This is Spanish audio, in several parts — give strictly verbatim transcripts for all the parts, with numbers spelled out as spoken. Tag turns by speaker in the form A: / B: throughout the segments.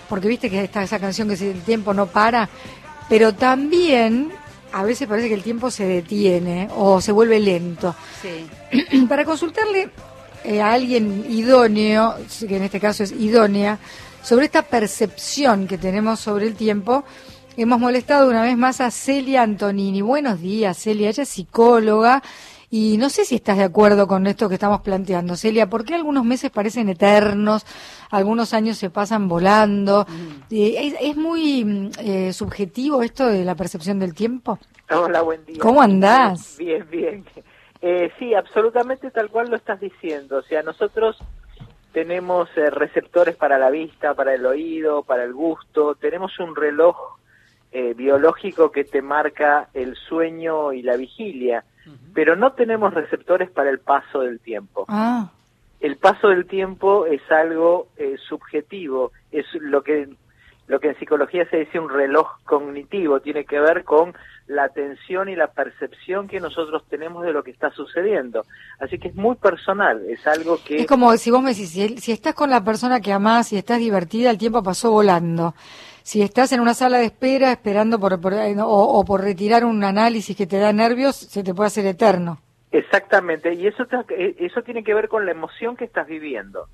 A: porque viste que está esa canción que dice el tiempo no para, pero también a veces parece que el tiempo se detiene o se vuelve lento.
B: Sí.
A: Para consultarle eh, a alguien idóneo, que en este caso es idónea, sobre esta percepción que tenemos sobre el tiempo, hemos molestado una vez más a Celia Antonini. Buenos días, Celia, ella es psicóloga. Y no sé si estás de acuerdo con esto que estamos planteando, Celia. ¿Por qué algunos meses parecen eternos, algunos años se pasan volando? Mm. Eh, es, ¿Es muy eh, subjetivo esto de la percepción del tiempo?
C: Hola, buen día.
A: ¿Cómo andás?
C: Bien, bien. Eh, sí, absolutamente tal cual lo estás diciendo. O sea, nosotros tenemos eh, receptores para la vista, para el oído, para el gusto. Tenemos un reloj eh, biológico que te marca el sueño y la vigilia. Pero no tenemos receptores para el paso del tiempo.
A: Ah.
C: El paso del tiempo es algo eh, subjetivo, es lo que lo que en psicología se dice un reloj cognitivo, tiene que ver con la atención y la percepción que nosotros tenemos de lo que está sucediendo. Así que es muy personal, es algo que...
A: Es como si vos me decís, si, si estás con la persona que amás y estás divertida, el tiempo pasó volando. Si estás en una sala de espera esperando por, por o, o por retirar un análisis que te da nervios, se te puede hacer eterno.
C: Exactamente, y eso, te, eso tiene que ver con la emoción que estás viviendo.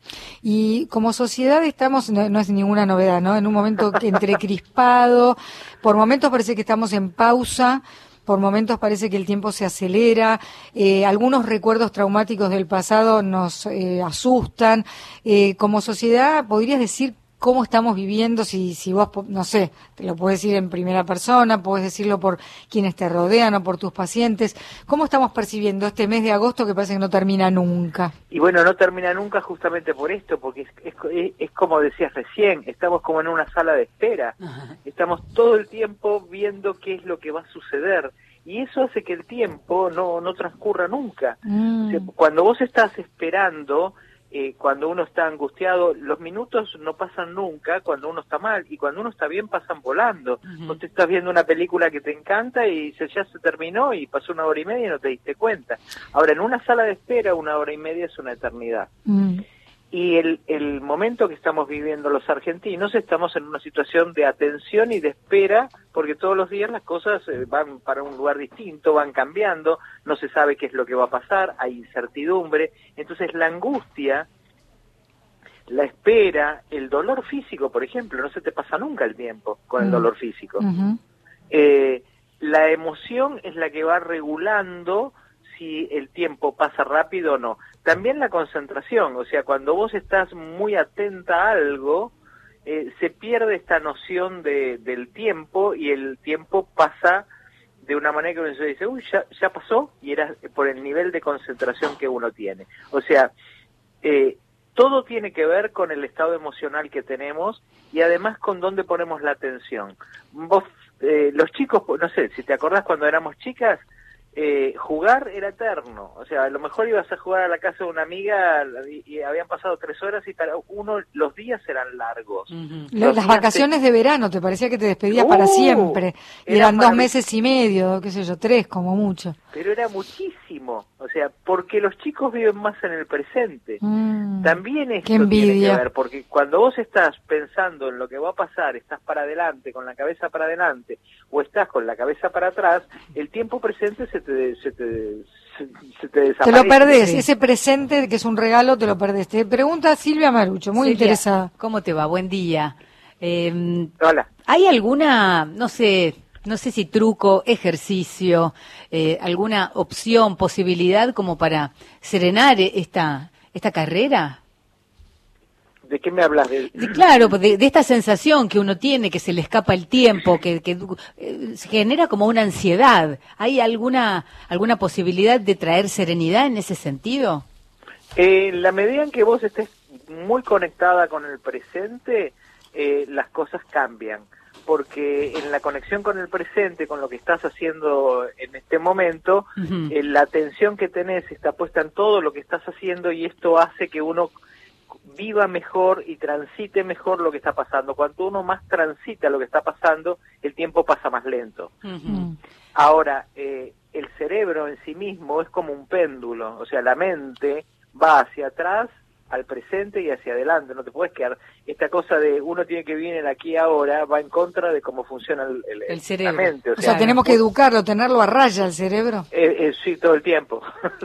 A: Y como sociedad estamos, no, no es ninguna novedad, ¿no? En un momento entrecrispado, por momentos parece que estamos en pausa, por momentos parece que el tiempo se acelera, eh, algunos recuerdos traumáticos del pasado nos eh, asustan. Eh, como sociedad, ¿podrías decir cómo estamos viviendo? Si, si vos, no sé, te lo puedes decir en primera persona, puedes decirlo por quienes te rodean o por tus pacientes. ¿Cómo estamos percibiendo este mes de agosto que parece que no termina nunca?
C: Y bueno, no termina nunca justamente por esto, porque es, es, es como decías recién, estamos como en una sala de espera. Ajá. Estamos todo el tiempo viendo qué es lo que va a suceder. Y eso hace que el tiempo no, no transcurra nunca. Mm. O sea, cuando vos estás esperando... Eh, cuando uno está angustiado, los minutos no pasan nunca cuando uno está mal, y cuando uno está bien pasan volando. Uh-huh. Vos te estás viendo una película que te encanta y se, ya se terminó y pasó una hora y media y no te diste cuenta. Ahora, en una sala de espera, una hora y media es una eternidad. Uh-huh. Y el, el momento que estamos viviendo los argentinos, estamos en una situación de atención y de espera, porque todos los días las cosas eh, van para un lugar distinto, van cambiando, no se sabe qué es lo que va a pasar, hay incertidumbre. Entonces la angustia, la espera, el dolor físico, por ejemplo, no se te pasa nunca el tiempo con el dolor físico. Uh-huh. Eh, la emoción es la que va regulando si el tiempo pasa rápido o no. También la concentración, o sea, cuando vos estás muy atenta a algo, eh, se pierde esta noción de, del tiempo, y el tiempo pasa de una manera que uno se dice, uy, ya, ya pasó, y era por el nivel de concentración que uno tiene. O sea, eh, todo tiene que ver con el estado emocional que tenemos y además con dónde ponemos la atención. Vos, eh, los chicos, no sé, si te acordás cuando éramos chicas, Eh, jugar era eterno, o sea, a lo mejor ibas a jugar a la casa de una amiga y, y habían pasado tres horas y para uno los días eran largos.
A: Uh-huh. Las días vacaciones te... de verano, te parecía que te despedías uh, para siempre, y eran dos meses y medio, qué sé yo, tres como mucho.
C: Pero era muchísimo, o sea, porque los chicos viven más en el presente. Mm, También esto tiene que ver, porque cuando vos estás pensando en lo que va a pasar, estás para adelante, con la cabeza para adelante, o estás con la cabeza para atrás, el tiempo presente se te, se te, se, se te desaparece.
A: Te lo perdés, sí. Ese presente que es un regalo te lo perdés. Te pregunta Silvia Marucho, muy Silvia, interesada.
B: ¿Cómo te va? Buen día. Eh,
C: Hola.
B: ¿Hay alguna, no sé, no sé si truco, ejercicio, eh, alguna opción, posibilidad como para serenar esta, esta carrera?
C: ¿De qué me hablas? De...
B: De, claro, de, de esta sensación que uno tiene, que se le escapa el tiempo, que, que eh, se genera como una ansiedad. ¿Hay alguna alguna posibilidad de traer serenidad en ese sentido?
C: Eh, en la medida en que vos estés muy conectada con el presente, eh, las cosas cambian. Porque en la conexión con el presente, con lo que estás haciendo en este momento, uh-huh. eh, la atención que tenés está puesta en todo lo que estás haciendo, y esto hace que uno viva mejor y transite mejor lo que está pasando. Cuanto uno más transita lo que está pasando, el tiempo pasa más lento. Uh-huh. Ahora, eh, el cerebro en sí mismo es como un péndulo, o sea, la mente va hacia atrás al presente y hacia adelante, no te puedes quedar, esta cosa de uno tiene que vivir en el aquí y ahora va en contra de cómo funciona el, el,
B: el cerebro.
C: la mente. O sea,
A: o sea, tenemos que educarlo, tenerlo a raya el cerebro.
C: Eh, eh, sí, todo el tiempo.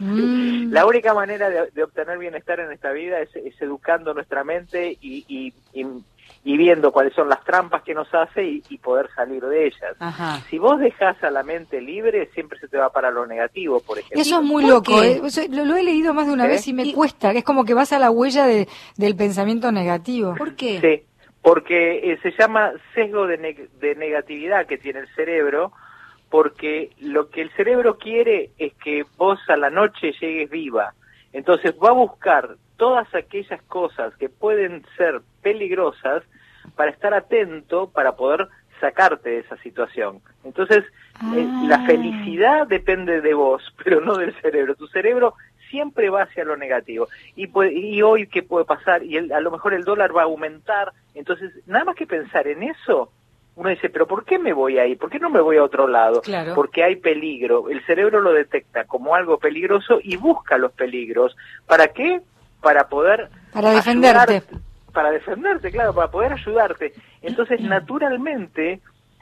A: Mm.
C: Sí. La única manera de, de obtener bienestar en esta vida es, es educando nuestra mente y, y, y, y viendo cuáles son las trampas que nos hace y, y poder salir de ellas.
B: Ajá.
C: Si vos dejás a la mente libre, siempre se te va para lo negativo, por ejemplo.
A: Eso es muy
B: ¿Por
A: loco,
B: qué?
A: ¿eh? O sea, lo, lo he leído más de una
C: ¿Eh?
A: vez y me
B: Y-
A: cuesta, es como que vas a la huella de, del pensamiento negativo.
B: ¿Por qué?
C: Sí, porque eh, se llama sesgo de, neg- de negatividad que tiene el cerebro, porque lo que el cerebro quiere es que vos a la noche llegues viva. Entonces va a buscar todas aquellas cosas que pueden ser peligrosas para estar atento, para poder sacarte de esa situación. Entonces,
A: Ah.
C: eh, la felicidad depende de vos, pero no del cerebro. Tu cerebro siempre va hacia lo negativo. Y, puede, y hoy, ¿qué puede pasar? Y el, a lo mejor el dólar va a aumentar. Entonces, nada más que pensar en eso, uno dice, pero ¿por qué me voy ahí? ¿Por qué no me voy a otro lado?
B: Claro.
C: Porque hay peligro. El cerebro lo detecta como algo peligroso y busca los peligros. ¿Para qué? Para poder...
A: Para defenderte.
C: ayudarte. Para defenderte, claro, para poder ayudarte. Entonces, naturalmente,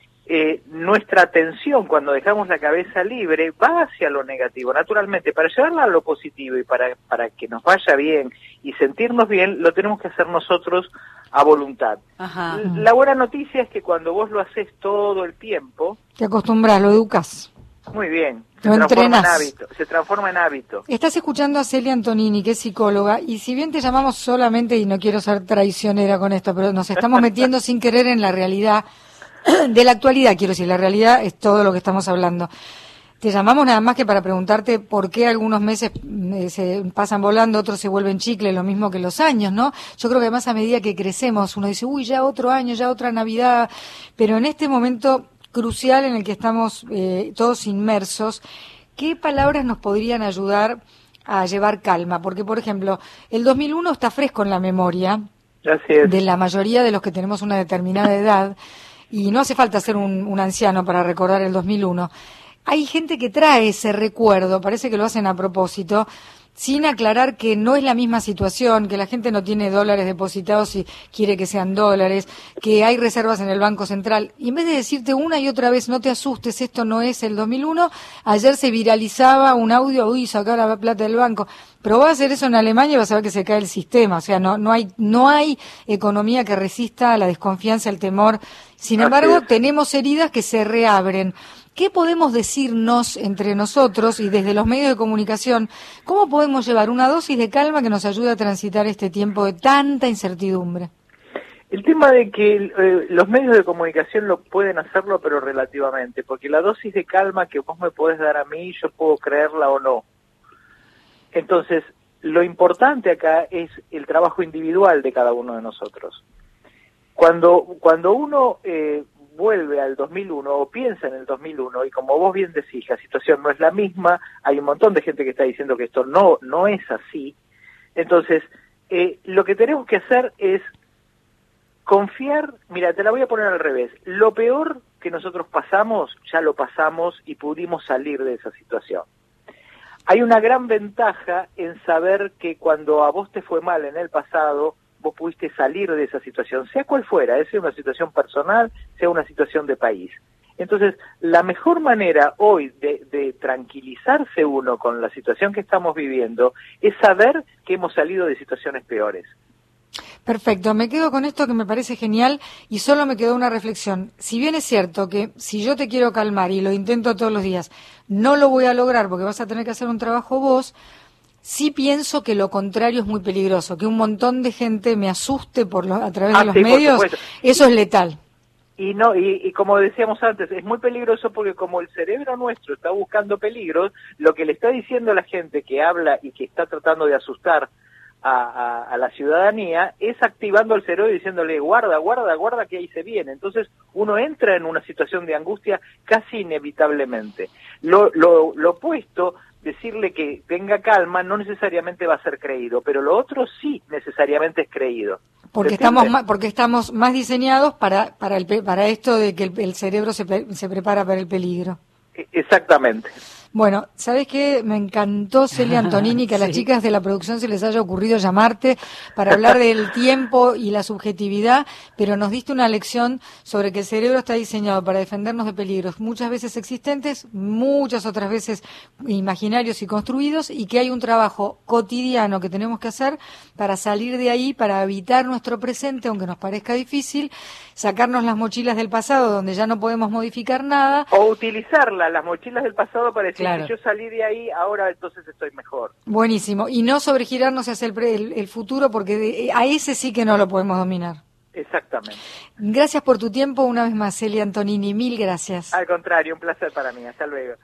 C: eh, nuestra atención, cuando dejamos la cabeza libre, va hacia lo negativo, naturalmente. Para llevarla a lo positivo y para, para que nos vaya bien y sentirnos bien, lo tenemos que hacer nosotros a voluntad.
B: Ajá.
C: La buena noticia es que cuando vos lo haces todo el tiempo,
A: Te acostumbras, lo educas.
C: muy bien, se
A: Lo
C: transforma en
A: entrenás.
C: hábito, se transforma en hábito.
A: Estás escuchando a Celia Antonini, que es psicóloga, y si bien te llamamos solamente, y no quiero ser traicionera con esto, pero nos estamos metiendo sin querer en la realidad de la actualidad, quiero decir, la realidad es todo lo que estamos hablando. Te llamamos nada más que para preguntarte por qué algunos meses eh, se pasan volando, otros se vuelven chicle, lo mismo que los años, ¿no? Yo creo que además a medida que crecemos, uno dice, uy, ya otro año, ya otra Navidad, pero en este momento crucial en el que estamos eh, todos inmersos, ¿qué palabras nos podrían ayudar a llevar calma? Porque, por ejemplo, el dos mil uno está fresco en la memoria
C: Así es.
A: de la mayoría de los que tenemos una determinada edad, y no hace falta ser un, un anciano para recordar el dos mil uno. Hay gente que trae ese recuerdo, parece que lo hacen a propósito, sin aclarar que no es la misma situación, que la gente no tiene dólares depositados y quiere que sean dólares, que hay reservas en el Banco Central. Y en vez de decirte una y otra vez, no te asustes, esto no es el dos mil uno, ayer se viralizaba un audio, uy, sacar la plata del banco. Probá a hacer eso en Alemania y vas a ver que se cae el sistema. O sea, no, no hay, no hay economía que resista a la desconfianza, el temor. Sin
C: Así
A: embargo,
C: es.
A: tenemos heridas que se reabren. ¿Qué podemos decirnos entre nosotros y desde los medios de comunicación? ¿Cómo podemos llevar una dosis de calma que nos ayude a transitar este tiempo de tanta incertidumbre?
C: El tema de que eh, los medios de comunicación lo pueden hacerlo, pero relativamente, porque la dosis de calma que vos me podés dar a mí, yo puedo creerla o no. Entonces, lo importante acá es el trabajo individual de cada uno de nosotros. Cuando, cuando uno eh, vuelve al dos mil uno o piensa en el dos mil uno, y como vos bien decís, la situación no es la misma, hay un montón de gente que está diciendo que esto no, no es así, entonces, eh, lo que tenemos que hacer es confiar. Mira, te la voy a poner al revés. Lo peor que nosotros pasamos, ya lo pasamos y pudimos salir de esa situación. Hay una gran ventaja en saber que cuando a vos te fue mal en el pasado, vos pudiste salir de esa situación, sea cual fuera, sea una situación personal, sea una situación de país. Entonces, la mejor manera hoy de, de tranquilizarse uno con la situación que estamos viviendo es saber que hemos salido de situaciones peores.
A: Perfecto, me quedo con esto que me parece genial y solo me quedó una reflexión. Si bien es cierto que si yo te quiero calmar y lo intento todos los días, no lo voy a lograr porque vas a tener que hacer un trabajo vos, sí pienso que lo contrario es muy peligroso, que un montón de gente me asuste por lo, a través
C: Ah,
A: de los
C: sí, por
A: medios,
C: supuesto.
A: eso es letal.
C: Y no y, y como decíamos antes, es muy peligroso porque como el cerebro nuestro está buscando peligros, lo que le está diciendo a la gente que habla y que está tratando de asustar a, a, a la ciudadanía es activando el cerebro y diciéndole guarda, guarda, guarda que ahí se viene. Entonces uno entra en una situación de angustia casi inevitablemente. Lo, lo, lo opuesto, decirle que tenga calma, no necesariamente va a ser creído, pero lo otro sí necesariamente es creído.
A: Porque estamos más, porque estamos más diseñados para para el para esto de que el, el cerebro se, se prepara para el peligro.
C: Exactamente.
A: Bueno, ¿sabes qué? Me encantó, Celia Antonini, que a las
B: Sí.
A: chicas de la producción se les haya ocurrido llamarte para hablar del tiempo y la subjetividad, pero nos diste una lección sobre que el cerebro está diseñado para defendernos de peligros, muchas veces existentes, muchas otras veces imaginarios y construidos, y que hay un trabajo cotidiano que tenemos que hacer para salir de ahí, para habitar nuestro presente, aunque nos parezca difícil, sacarnos las mochilas del pasado donde ya no podemos modificar nada.
C: O utilizarla, las mochilas del pasado para decir
B: Claro.
C: que yo salí de ahí, ahora entonces estoy mejor.
A: Buenísimo. Y no sobregirarnos hacia el, pre- el, el futuro, porque de- a ese sí que no lo podemos dominar.
C: Exactamente.
A: Gracias por tu tiempo una vez más, Celia Antonini. Mil gracias.
C: Al contrario, un placer para mí. Hasta luego.